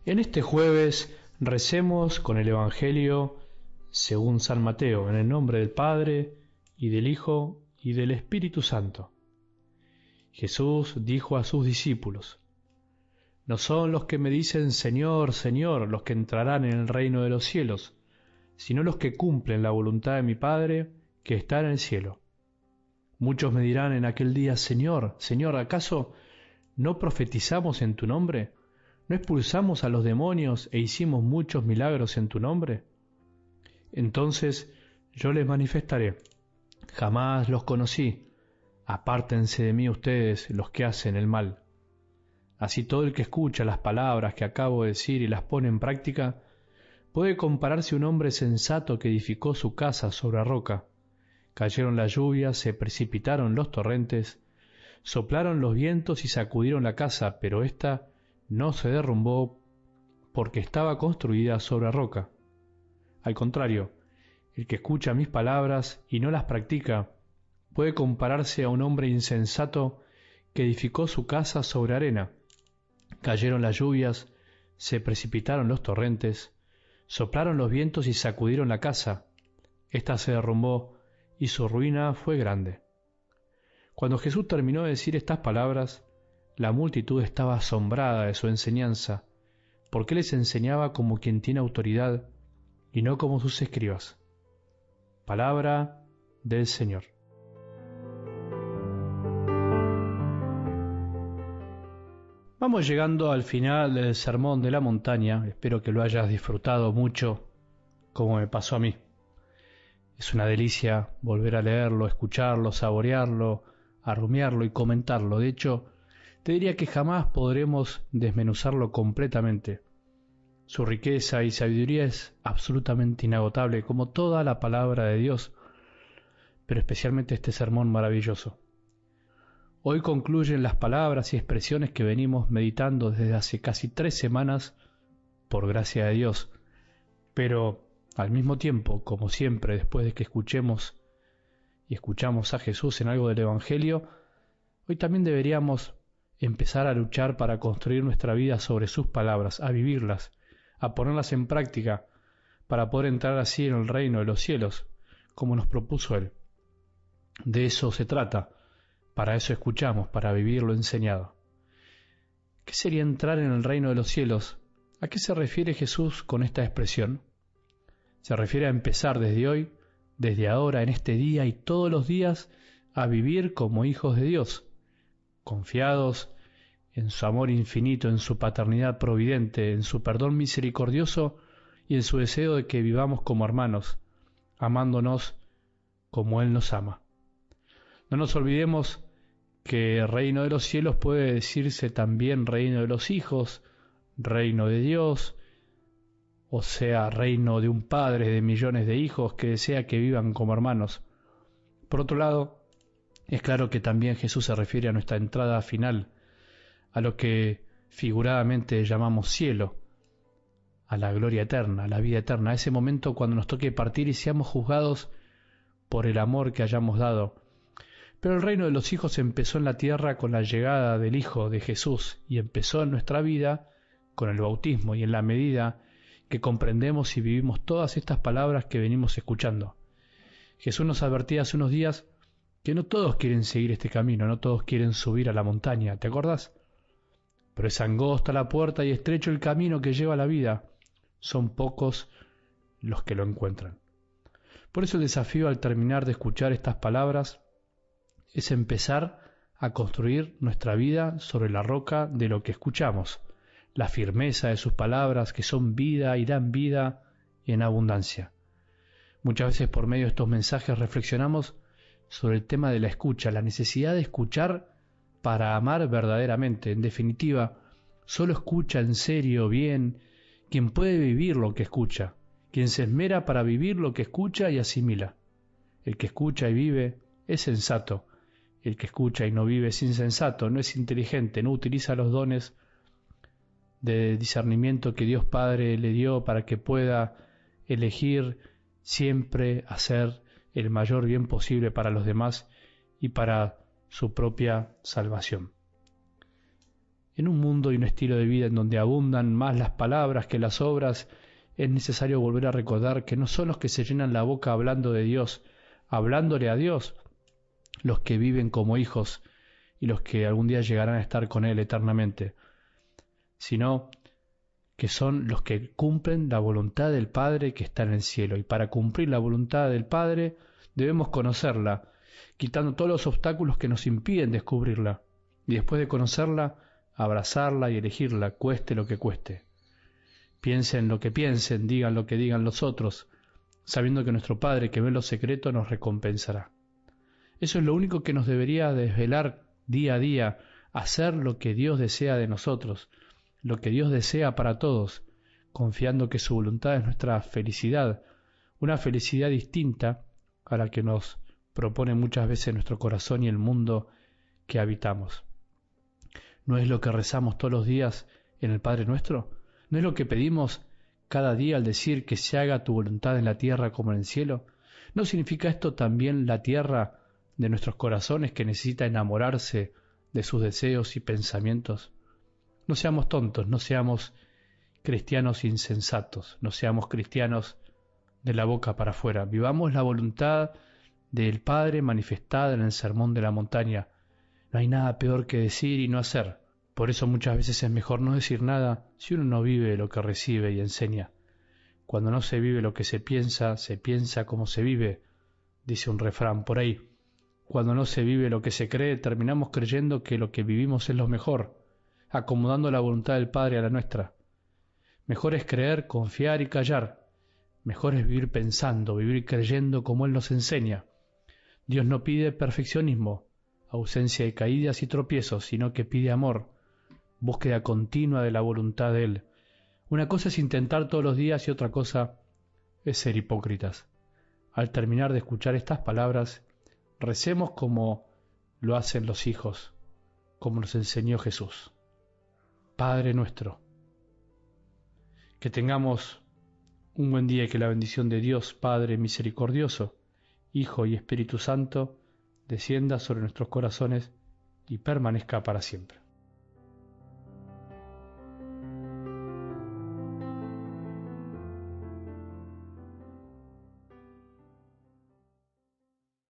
En este jueves recemos con el Evangelio según San Mateo, en el nombre del Padre, y del Hijo, y del Espíritu Santo. Jesús dijo a sus discípulos: No son los que me dicen Señor, Señor, los que entrarán en el reino de los cielos, sino los que cumplen la voluntad de mi Padre que está en el cielo. Muchos me dirán en aquel día: Señor, Señor, ¿acaso no profetizamos en tu nombre? ¿No expulsamos a los demonios e hicimos muchos milagros en tu nombre? Entonces yo les manifestaré: jamás los conocí, apártense de mí ustedes los que hacen el mal. Así todo el que escucha las palabras que acabo de decir y las pone en práctica, puede compararse a un hombre sensato que edificó su casa sobre la roca. Cayeron las lluvias, se precipitaron los torrentes, soplaron los vientos y sacudieron la casa, pero ésta no se derrumbó porque estaba construida sobre la roca. Al contrario, el que escucha mis palabras y no las practica puede compararse a un hombre insensato que edificó su casa sobre arena. Cayeron las lluvias, se precipitaron los torrentes, soplaron los vientos y sacudieron la casa. Ésta se derrumbó y su ruina fue grande. Cuando Jesús terminó de decir estas palabras, la multitud estaba asombrada de su enseñanza, porque les enseñaba como quien tiene autoridad y no como sus escribas. Palabra del Señor. Vamos llegando al final del Sermón de la Montaña. Espero que lo hayas disfrutado mucho, como me pasó a mí. Es una delicia volver a leerlo, escucharlo, saborearlo, a rumiarlo y comentarlo. De hecho, te diría que jamás podremos desmenuzarlo completamente. Su riqueza y sabiduría es absolutamente inagotable, como toda la palabra de Dios, pero especialmente este sermón maravilloso. Hoy concluyen las palabras y expresiones que venimos meditando desde hace casi 3 semanas, por gracia de Dios, pero al mismo tiempo, como siempre, después de que escuchamos a Jesús en algo del Evangelio, hoy también deberíamos empezar a luchar para construir nuestra vida sobre sus palabras, a vivirlas, a ponerlas en práctica, para poder entrar así en el reino de los cielos, como nos propuso Él. De eso se trata, para eso escuchamos, para vivir lo enseñado. ¿Qué sería entrar en el reino de los cielos? ¿A qué se refiere Jesús con esta expresión? Se refiere a empezar desde hoy, desde ahora, en este día y todos los días, a vivir como hijos de Dios, confiados en su amor infinito, en su paternidad providente, en su perdón misericordioso y en su deseo de que vivamos como hermanos, amándonos como Él nos ama. No nos olvidemos que el reino de los cielos puede decirse también reino de los hijos, reino de Dios, o sea, reino de un padre de millones de hijos que desea que vivan como hermanos. Por otro lado, es claro que también Jesús se refiere a nuestra entrada final, a lo que figuradamente llamamos cielo, a la gloria eterna, a la vida eterna, a ese momento cuando nos toque partir y seamos juzgados por el amor que hayamos dado. Pero el reino de los hijos empezó en la tierra con la llegada del Hijo de Jesús y empezó en nuestra vida con el bautismo y en la medida que comprendemos y vivimos todas estas palabras que venimos escuchando. Jesús nos advertía hace unos días que no todos quieren seguir este camino, no todos quieren subir a la montaña, ¿te acordás? Pero es angosta la puerta y estrecho el camino que lleva a la vida. Son pocos los que lo encuentran. Por eso el desafío al terminar de escuchar estas palabras es empezar a construir nuestra vida sobre la roca de lo que escuchamos, la firmeza de sus palabras que son vida y dan vida en abundancia. Muchas veces por medio de estos mensajes reflexionamos sobre el tema de la escucha, la necesidad de escuchar para amar verdaderamente. En definitiva, solo escucha en serio, bien, quien puede vivir lo que escucha, quien se esmera para vivir lo que escucha y asimila. El que escucha y vive es sensato. El que escucha y no vive es insensato, no es inteligente, no utiliza los dones de discernimiento que Dios Padre le dio para que pueda elegir siempre hacer el mayor bien posible para los demás y para su propia salvación. En un mundo y un estilo de vida en donde abundan más las palabras que las obras, es necesario volver a recordar que no son los que se llenan la boca hablando de Dios, hablándole a Dios, los que viven como hijos y los que algún día llegarán a estar con Él eternamente, sino que son los que cumplen la voluntad del Padre que está en el cielo. Y para cumplir la voluntad del Padre debemos conocerla, quitando todos los obstáculos que nos impiden descubrirla, y después de conocerla, abrazarla y elegirla, cueste lo que cueste. Piensen lo que piensen, digan lo que digan los otros, sabiendo que nuestro Padre que ve en lo secreto nos recompensará. Eso es lo único que nos debería desvelar día a día, hacer lo que Dios desea de nosotros, lo que Dios desea para todos, confiando que su voluntad es nuestra felicidad, una felicidad distinta a la que nos propone muchas veces nuestro corazón y el mundo que habitamos. ¿No es lo que rezamos todos los días en el Padre Nuestro? ¿No es lo que pedimos cada día al decir que se haga tu voluntad en la tierra como en el cielo? ¿No significa esto también la tierra de nuestros corazones que necesita enamorarse de sus deseos y pensamientos? No seamos tontos, no seamos cristianos insensatos, no seamos cristianos de la boca para afuera. Vivamos la voluntad del Padre manifestada en el Sermón de la Montaña. No hay nada peor que decir y no hacer. Por eso muchas veces es mejor no decir nada si uno no vive lo que recibe y enseña. Cuando no se vive lo que se piensa como se vive, dice un refrán por ahí. Cuando no se vive lo que se cree, terminamos creyendo que lo que vivimos es lo mejor, acomodando la voluntad del Padre a la nuestra. Mejor es creer, confiar y callar. Mejor es vivir pensando, vivir creyendo como Él nos enseña. Dios no pide perfeccionismo, ausencia de caídas y tropiezos, sino que pide amor, búsqueda continua de la voluntad de Él. Una cosa es intentar todos los días y otra cosa es ser hipócritas. Al terminar de escuchar estas palabras, recemos como lo hacen los hijos, como nos enseñó Jesús. Padre nuestro, que tengamos un buen día y que la bendición de Dios, Padre misericordioso, Hijo y Espíritu Santo, descienda sobre nuestros corazones y permanezca para siempre.